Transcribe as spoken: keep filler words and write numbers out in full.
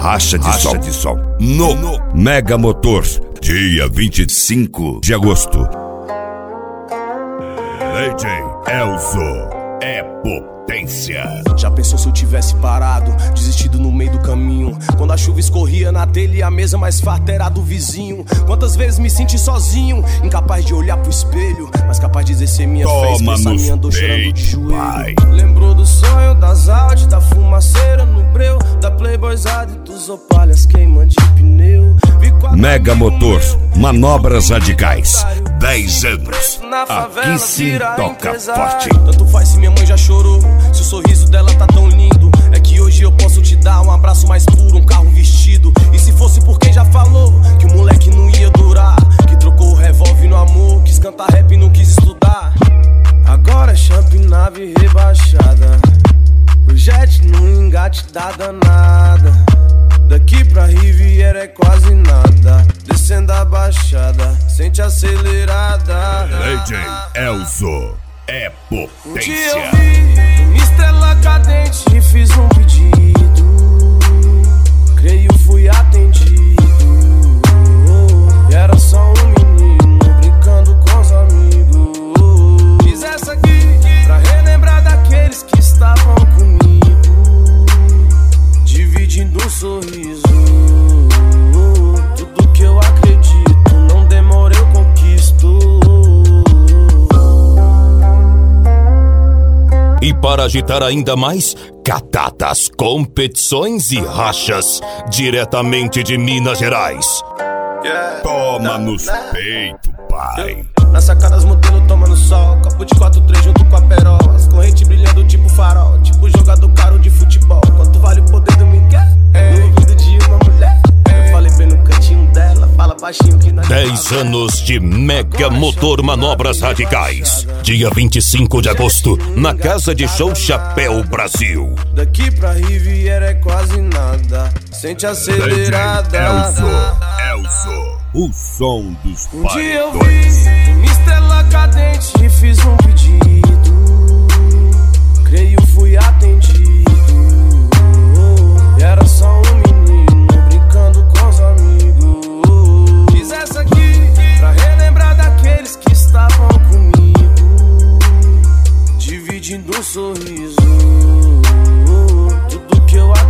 Racha de Som. de som no, no Mega Motor, dia vinte e cinco de agosto. D J Elzo é potência. Já pensou se eu tivesse parado, desistido no meio do caminho? Quando a chuva escorria na telha e a mesa mais farta era do vizinho. Quantas vezes me senti sozinho, incapaz de olhar pro espelho, mas capaz de exercer minha fé, expressar minha dor chorando de joelho. Pai. Lembrou do sonho, das Audi, da fumaceira no breu, da playboyzada e dos opalhas queimando de pneu. Mega Motor, manobras radicais. dez anos. Aqui sim toca forte. Tanto faz se minha mãe já chorou, se o sorriso dela tá tão lindo. É que hoje eu posso te dar um abraço mais puro, um carro vestido. E se fosse por quem já falou que o moleque não ia durar, que trocou o revólver no amor, quis cantar rap e não quis estudar. Agora é champ nave rebaixada, projete no engate da danada. Daqui pra Riviera é quase nada, descendo a baixada, sente acelerada. D J Elzo é potência. Um dia eu vi uma estrela cadente e fiz um pedido, creio fui atendido. E era só um menino brincando com os amigos. Fiz essa aqui pra relembrar daqueles que estavam comigo, dividindo um sorriso. Tudo que eu acredito, não demora eu conquisto. E para agitar ainda mais, catatas, competições e rachas, diretamente de Minas Gerais. Yeah. Toma nos peitos, pai. Na sacada as modelos tomando sol, copo de quatro três junto com a perola, as correntes brilhando tipo farol, tipo jogador caro de futebol. Quanto vale o poder do Miguel? É. No ouvido de uma mulher. É. Eu falei bem no cantinho dela, fala baixinho que nós. dez anos de Mega Motor Manobras Radicais. Dia vinte e cinco de agosto, na Casa de Show Chapéu Brasil. Daqui pra Riviera é quase nada, sente acelerada. Elzo, Elzo, o som dos paredões. Um dia eu vi uma estrela cadente e fiz um pedido, creio fui atendido. E era só um menino brincando com os amigos. Fiz essa aqui pra relembrar daqueles que estavam comigo, dividindo um sorriso. Tudo que eu